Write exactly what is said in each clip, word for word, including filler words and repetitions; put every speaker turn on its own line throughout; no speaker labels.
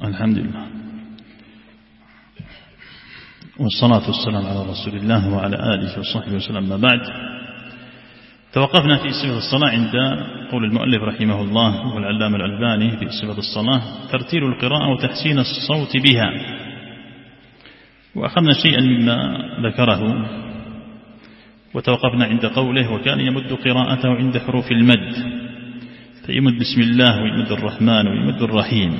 الحمد لله والصلاة والسلام على رسول الله وعلى آله وصحبه وسلم. ما بعد، توقفنا في صفة الصلاة عند قول المؤلف رحمه الله والعلامة الألباني في صفة الصلاة: ترتيل القراءة وتحسين الصوت بها. وأخذنا شيئا مما ذكره وتوقفنا عند قوله: وكان يمد قراءته عند حروف المد، فيمد بسم الله ويمد الرحمن ويمد الرحيم.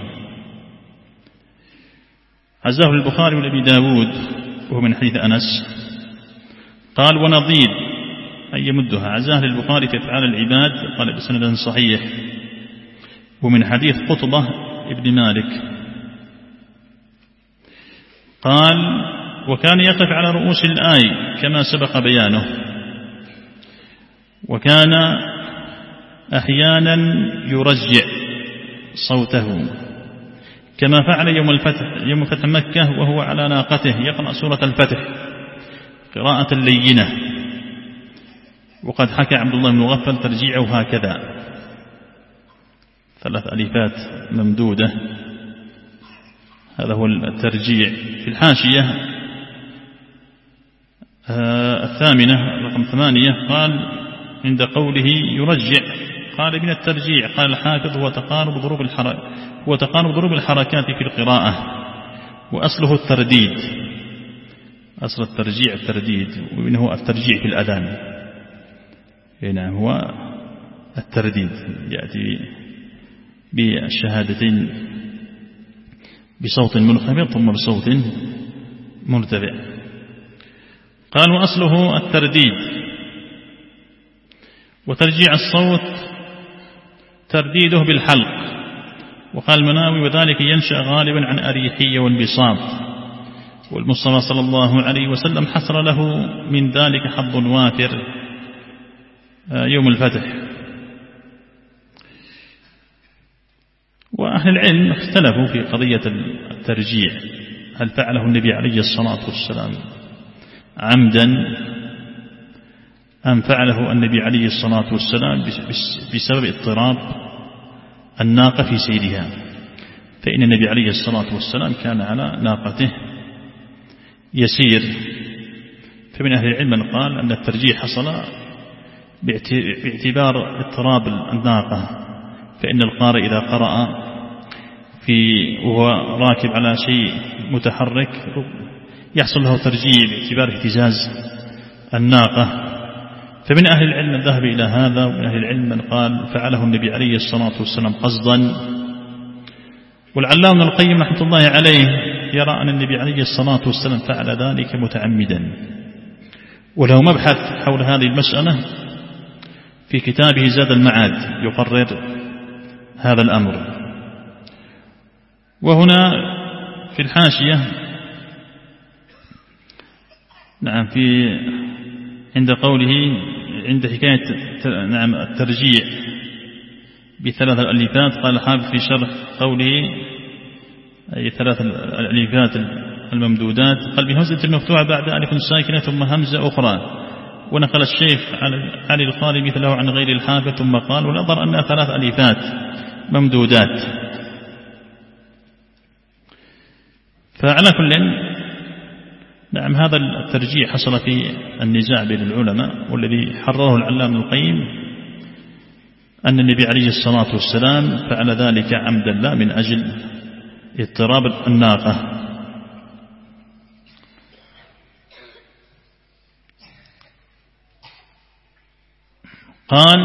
عزاه البخاري ولأبي داود وهو من حديث أنس قال: ونظير أن يمدها. عزاه للبخاري في أفعال العباد قال بسند صحيح، ومن حديث قطبة ابن مالك قال: وكان يقف على رؤوس الآي كما سبق بيانه، وكان أحيانا يرجع صوته كما فعل يوم الفتح يوم فتح مكة وهو على ناقته يقرأ سورة الفتح قراءة لينة. وقد حكى عبد الله بن مغفل ترجيعه هكذا: ثلاث ألفات ممدودة، هذا هو الترجيع. في الحاشية الثامنة رقم ثمانية قال عند قوله يرجع قال: من الترجيع قال الحافظ هو تقارب ضروب الحركات هو تقارب ضروب الحركات في القراءة، وأصله الترديد. أصل الترجيع الترديد، ومنه الترجيع في الأذان. هنا هو الترديد، يأتي بالشهادتين بصوت منخفض ثم بصوت مرتفع. قال: وأصله الترديد. وترجيع الصوت ترديده بالحلق. وقال المناوي: وذلك ينشأ غالبا عن أريحية وانبساط، والمصطفى صلى الله عليه وسلم حصل له من ذلك حظ وافر يوم الفتح. وأهل العلم اختلفوا في قضية الترجيع، هل فعله النبي عليه الصلاة والسلام عمدا أم فعله النبي عليه الصلاة والسلام بسبب اضطراب الناقة في سيرها. فإن النبي عليه الصلاة والسلام كان على ناقته يسير، فمن أهل العلم من قال أن الترجيح حصل باعتبار اضطراب الناقة، فإن القارئ إذا قرأ في وهو راكب على شيء متحرك يحصل له ترجيع باعتبار اهتزاز الناقة. فمن أهل العلم الذهب إلى هذا، ومن أهل العلم من قال فعله النبي عليه الصلاة والسلام قصدا. والعلامة ابن القيم رحمة الله عليه يرى أن النبي عليه الصلاة والسلام فعل ذلك متعمدا، وله مبحث حول هذه المسألة في كتابه زاد المعاد يقرر هذا الأمر. وهنا في الحاشية نعم في عند قوله عند حكاية نعم الترجيع بثلاث الألفات قال حافظ في شرح قوله أي ثلاث الألفات الممدودات قال بهمزة المفتوحة بعد ألف ساكنة ثم همزة أخرى. ونقل الشيخ علي القاري مثله عن غير الحافظ ثم قال ونظر أنها ثلاث ألفات ممدودات. فعلى كل نعم هذا الترجيح حصل في النزاع بين العلماء، والذي حرره العلامة ابن القيم أن النبي عليه الصلاة والسلام فعل ذلك عمدا لا من أجل اضطراب الناقة. قال: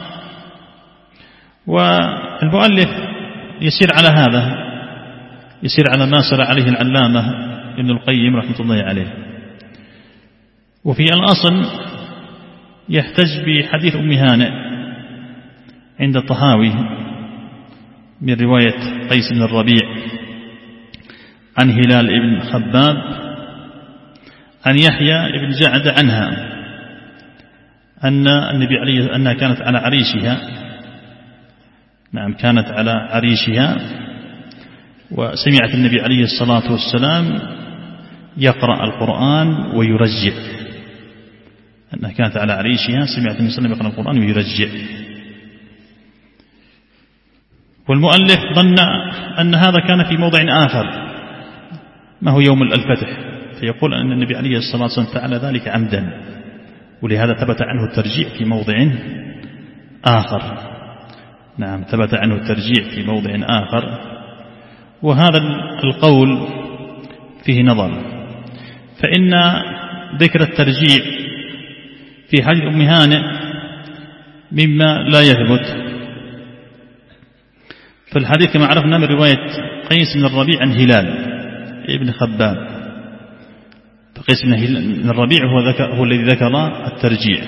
والمؤلف يسير على هذا، يسير على ما سر عليه العلامة ابن القيم رحمة الله عليه. وفي الأصل يحتج بحديث أم هانئ عند الطحاوي من رواية قيس بن الربيع عن هلال ابن خباب عن يحيى ابن جعد عنها أن النبي عليه أنها كانت على عريشها نعم كانت على عريشها وسمعت النبي عليه الصلاة والسلام يقرأ القرآن ويرجع. أنها كانت على عريشها سمعت النبي صلى الله عليه وسلم يقرأ القرآن ويرجع. والمؤلف ظن أن هذا كان في موضع آخر ما هو يوم الفتح، فيقول أن النبي عليه الصلاة والسلام فعل ذلك عمدا، ولهذا ثبت عنه الترجيع في موضع آخر. نعم، ثبت عنه الترجيع في موضع آخر. وهذا القول فيه نظر، فإن ذكر الترجيع في حديث أم هانئ مما لا يثبت. فالحديث كما عرفنا من رواية قيس بن الربيع عن هلال ابن خباب، فقيس بن الربيع هو, ذكر هو الذي ذكر الترجيع.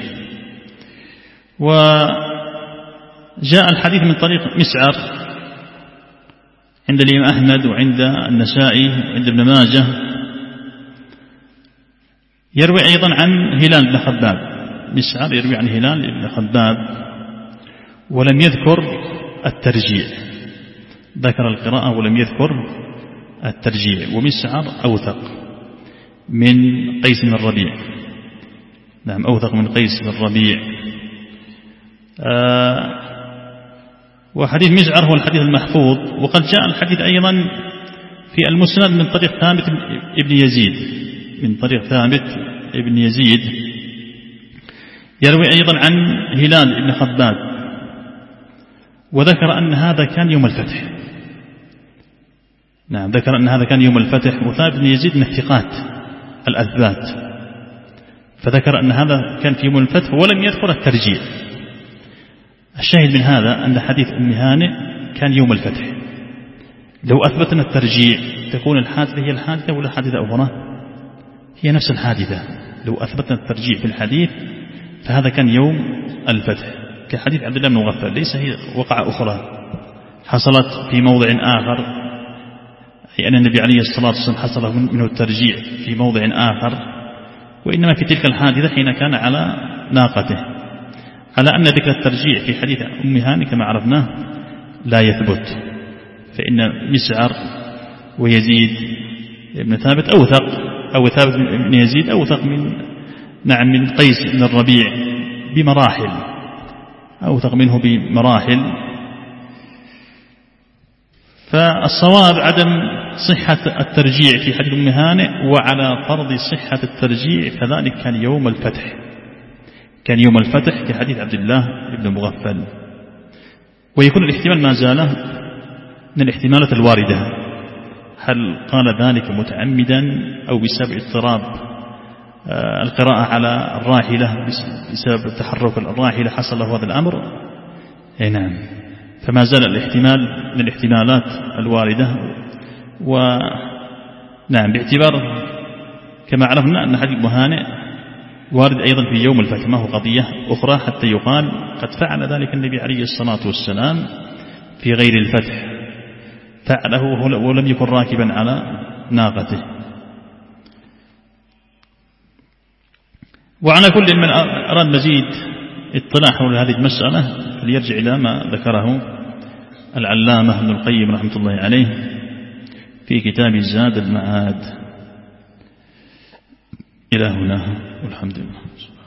وجاء الحديث من طريق مسعر عند الإمام أحمد وعند النسائي وعند ابن ماجه، يروي أيضا عن هلال بن خباب. مسعر يروي عن هلال بن خباب ولم يذكر الترجيع، ذكر القراءة ولم يذكر الترجيع. ومسعر أوثق من قيس بن الربيع، نعم أوثق من قيس بن الربيع. آه وحديث مسعر هو الحديث المحفوظ. وقد جاء الحديث أيضا في المسند من طريق ثابت ابن يزيد، من طريق ثابت ابن يزيد يروي أيضا عن هلال بن خباب، وذكر أن هذا كان يوم الفتح. نعم، ذكر أن هذا كان يوم الفتح. وثابت بن يزيد من الثقات الأثبات، فذكر أن هذا كان في يوم الفتح ولم يذكر الترجيع. الشاهد من هذا أن حديث أم هانئ كان يوم الفتح. لو أثبتنا الترجيع تكون الحادثة هي الحادثة ولا حادثة أخرى؟ هي نفس الحادثة. لو أثبتنا الترجيع في الحديث فهذا كان يوم الفتح، كحديث عبد الله بن مغفل، ليس هي وقعة أخرى حصلت في موضع آخر، أي أن النبي عليه الصلاة والسلام حصل منه الترجيع في موضع آخر، وإنما في تلك الحادثة حين كان على ناقته. على أن ذكر الترجيع في حديث أم هانئ كما عرفناه لا يثبت، فإن مسعر ويزيد بن ثابت أوثق، أو ثابت بن يزيد أوثق من نعم من قيس بن الربيع بمراحل، أوثق منه بمراحل. فالصواب عدم صحة الترجيع في حديث أم هانئ، وعلى فرض صحة الترجيع فذلك كان يوم الفتح، كان يوم الفتح كحديث عبد الله بن مغفل. ويكون الاحتمال ما زال من الاحتمالات الواردة، هل قال ذلك متعمدا أو بسبب اضطراب القراءة على الراحلة، بسبب تحرك الراحلة حصل له هذا الأمر؟ أي نعم، فما زال الاحتمال من الاحتمالات الواردة. ونعم باعتبار كما عرفنا أن حديث أم هانئ وارد أيضا في يوم الفتح، ما هو قضية أخرى حتى يقال قد فعل ذلك النبي عليه الصلاة والسلام في غير الفتح، فعله ولم يكن راكبا على ناقته. وعلى كل من أراد مزيد اطلاع حول هذه المسألة فليرجع إلى ما ذكره العلامة ابن القيم رحمة الله عليه في كتاب زاد المعاد. إلى هنا والحمد لله.